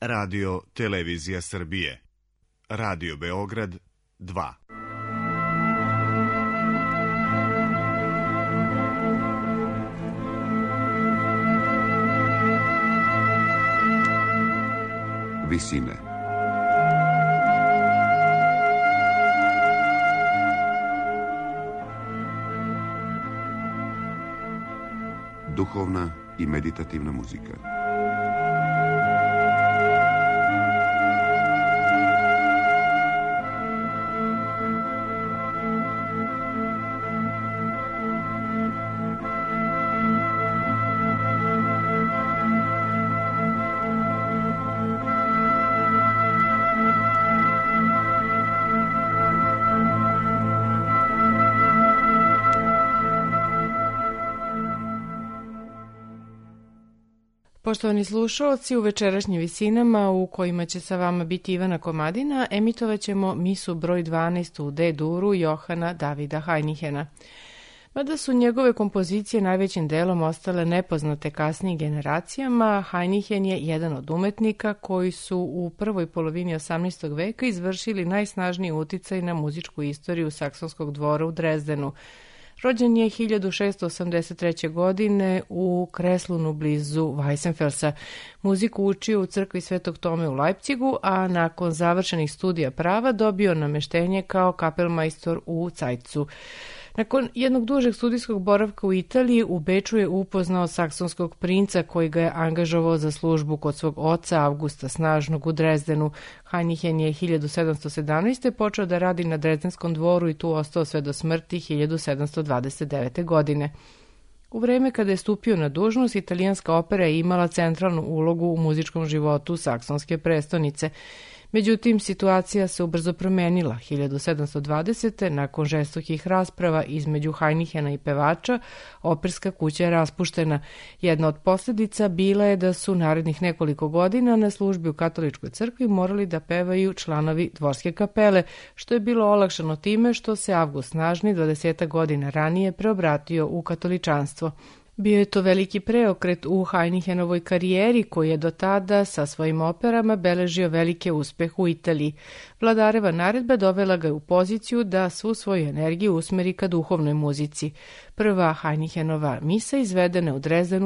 Radio Televizija Srbije, Radio Beograd 2. Visine. Duhovna i meditativna muzika. Poštovani slušalci, u večerašnjim visinama u kojima će sa vama biti Ivana Komadina, emitovat ćemo misu broj 12 u D-duru Johana Davida Heinihena. Mada su njegove kompozicije najvećim delom ostale nepoznate kasnijim generacijama, Heinichen je jedan od umetnika koji su u prvoj polovini 18. veka izvršili najsnažniji uticaj na muzičku istoriju saksonskog dvora u Drezdenu. Rođen je 1683. godine u Kreslunu blizu Weissenfelsa. Muziku učio u crkvi Svetog Tome u Leipzigu, a nakon završenih studija prava dobio nameštenje kao kapelmajstor u Zeitzu. Nakon jednog dužeg studijskog boravka u Italiji, u Beču je upoznao saksonskog princa koji ga je angažovao za službu kod svog oca Augusta Snažnog u Drezdenu. Heinichen je 1717. počeo da radi na Drezdenskom dvoru i tu ostao sve do smrti 1729. godine. U vreme kada je stupio na dužnost, italijanska opera je imala centralnu ulogu u muzičkom životu saksonske prestonice. Međutim, situacija se ubrzo promenila. 1720. nakon žestokih rasprava između Heinihena i pevača, operska kuća je raspuštena. Jedna od posljedica bila je da su narednih nekoliko godina na službi u katoličkoj crkvi morali da pevaju članovi dvorske kapele, što je bilo olakšano time što se Avgust Snažni 20 godina ranije preobratio u katoličanstvo. Bio je to veliki preokret u Heinichenovoj karijeri koji je do tada sa svojim operama beležio velike uspeh u Italiji. Vladareva naredba dovela ga u poziciju da svu svoju energiju usmeri ka duhovnoj muzici. Prva Heinichenova misa izvedena u Drezdenu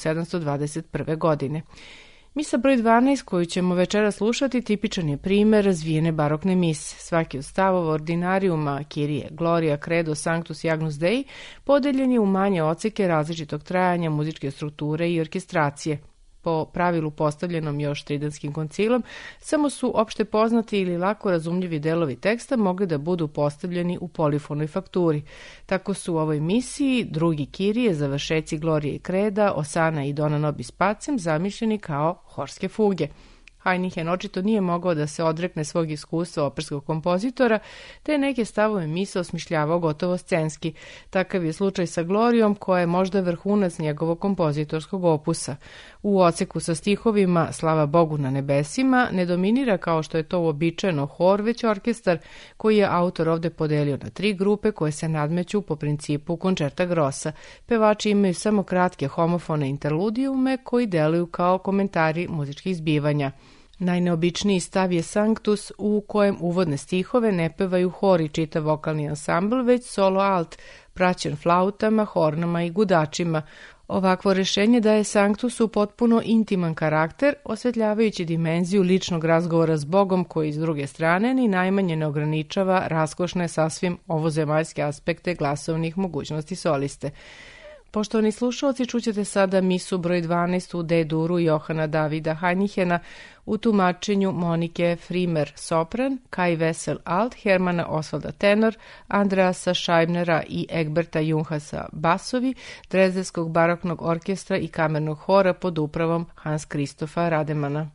1721. godine. Misa broj 12 koju ćemo večera slušati tipičan je primer razvijene barokne mise. Svaki od stavova ordinarijuma Kyrie, Gloria, Credo, Sanctus i Agnus Dei podeljen je u manje odseke različitog trajanja, muzičke strukture i orkestracije. Po pravilu postavljenom još Tridentskim koncilom, samo su opšte poznati ili lako razumljivi delovi teksta mogli da budu postavljeni u polifonoj fakturi. Tako su u ovoj misiji drugi Kyrie, završeci Glorije i Kreda, Osana i Dona nobis pacem zamišljeni kao horske fuge. Heinichen očito nije mogao da se odrekne svog iskustva operskog kompozitora, te neke stavove mise osmišljavao gotovo scenski. Takav je slučaj sa Glorijom, koja je možda vrhunac njegovog kompozitorskog opusa. U odseku sa stihovima Slava Bogu na nebesima ne dominira kao što je to uobičajeno hor, već orkestar koji je autor ovde podelio na 3 grupe koje se nadmeću po principu koncerta grossa. Pevači imaju samo kratke homofone interludijume koji deluju kao komentari muzičkih zbivanja. Najneobičniji stav je Sanctus, u kojem uvodne stihove ne pevaju hor i čitav vokalni ansambl, već solo alt, praćen flautama, hornama i gudačima. Ovakvo rešenje daje Sanctusu potpuno intiman karakter, osvetljavajući dimenziju ličnog razgovora s Bogom, koji s druge strane ni najmanje ne ograničava raskošne sasvim ovozemaljske aspekte glasovnih mogućnosti soliste. Poštovani slušalci, čućete sada misu broj 12 u D-duru Johana Davida Heinihena u tumačenju Monike Frimer sopran, Kai Wessel alt, Hermana Osvalda tenor, Andreasa Scheibnera i Egberta Junghasa basovi, Drezdenskog baroknog orkestra i kamernog hora pod upravom Hans Christopha Rademana.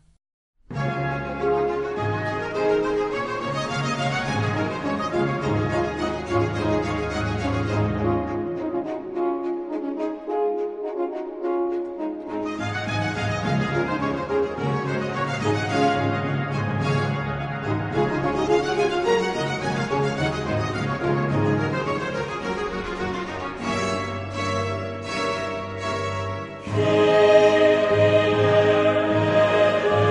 Yeah.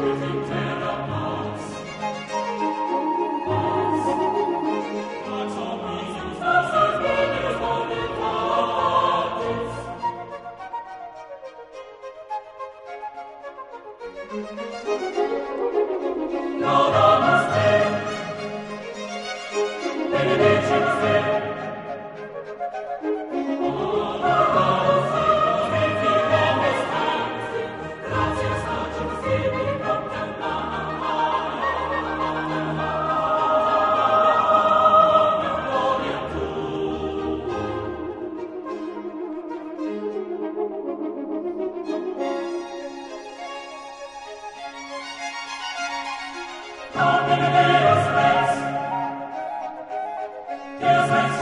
Deus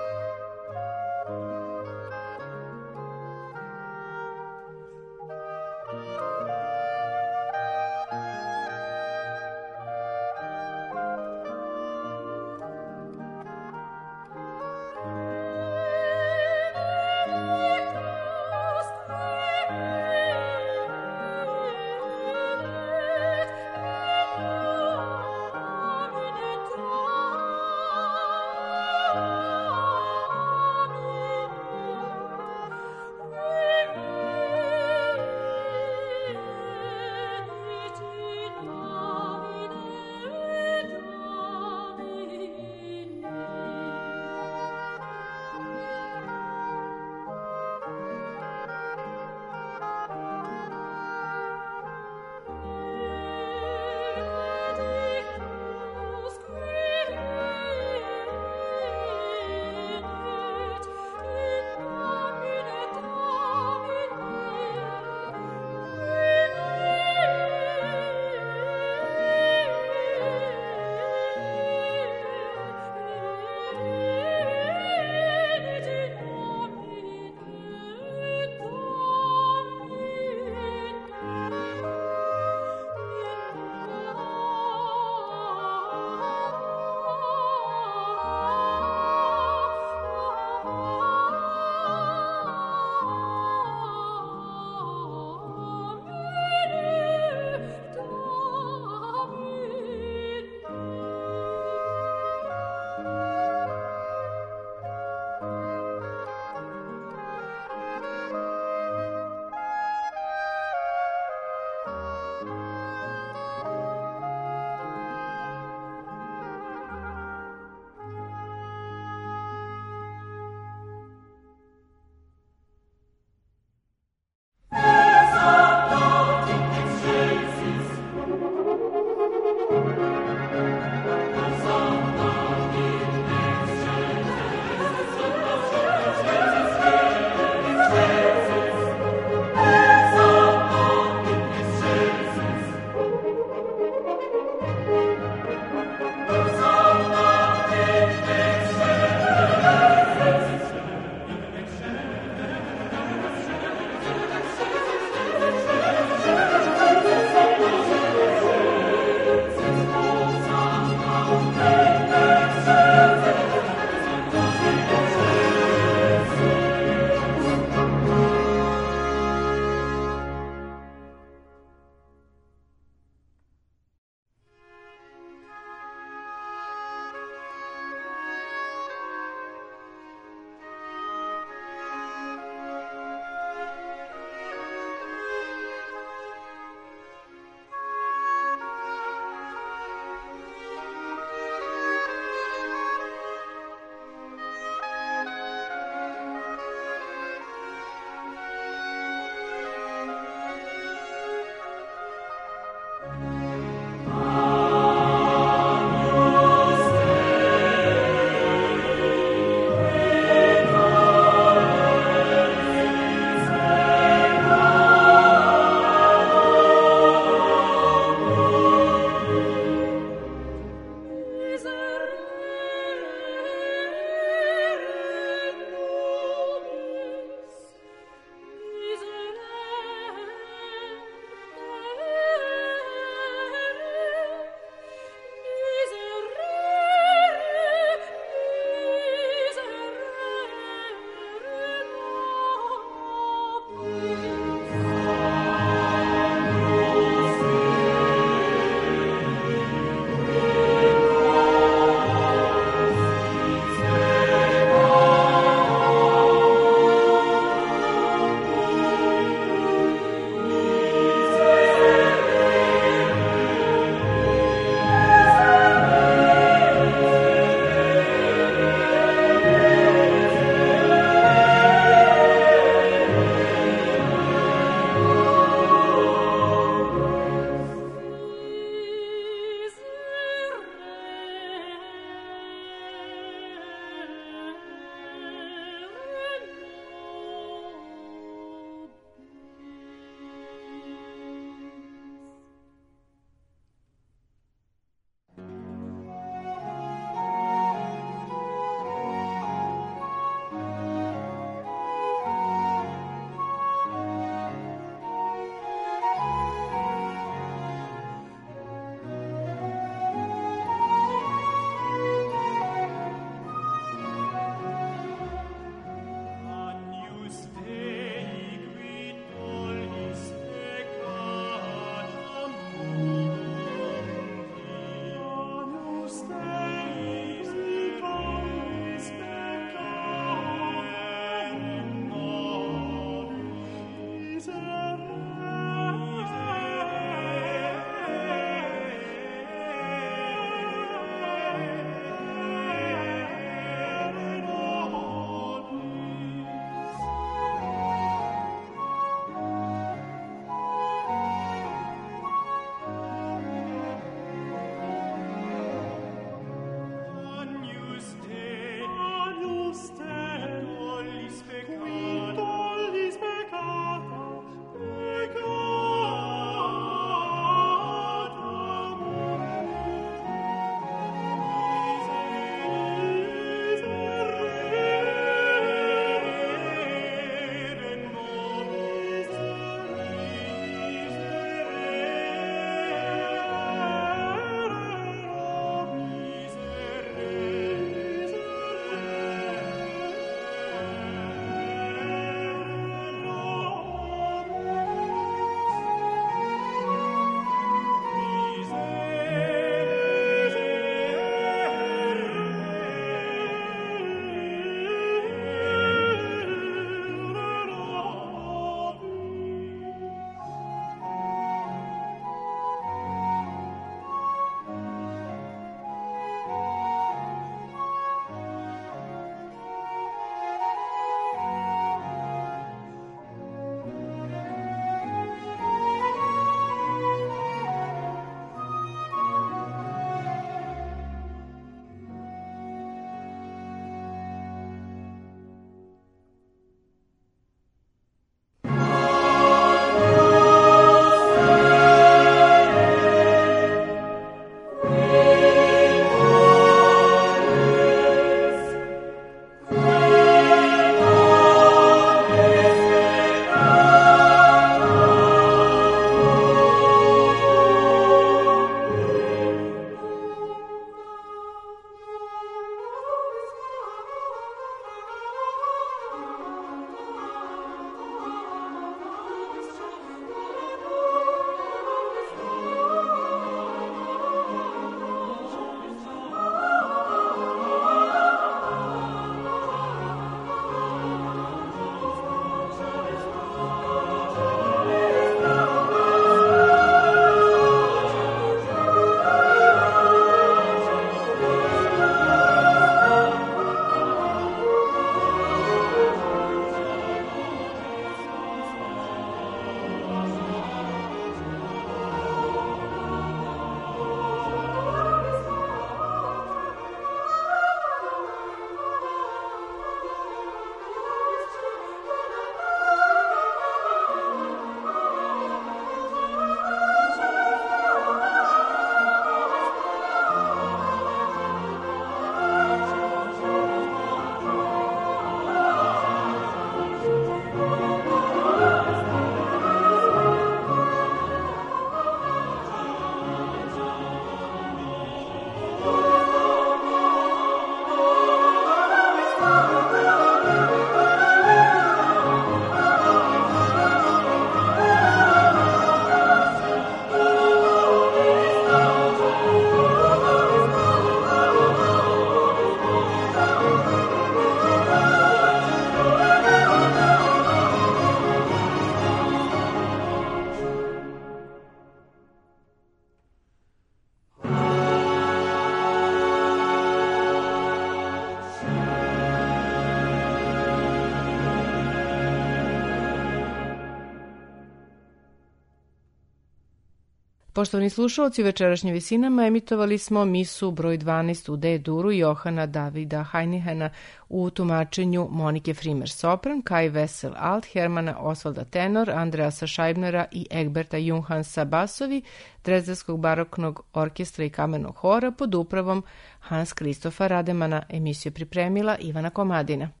Poštovani slušalci, u večerašnjim visinama emitovali smo misu broj 12 u D-duru Johana Davida Heinihena u tumačenju Monike Frimer sopran, Kai Wessel alt, Hermana Osvalda tenor, Andreasa Scheibnera i Egberta Junghansa basovi, Drezdenskog baroknog orkestra i kamenog hora pod upravom Hans Kristofa Rademana. Emisiju pripremila Ivana Komadina.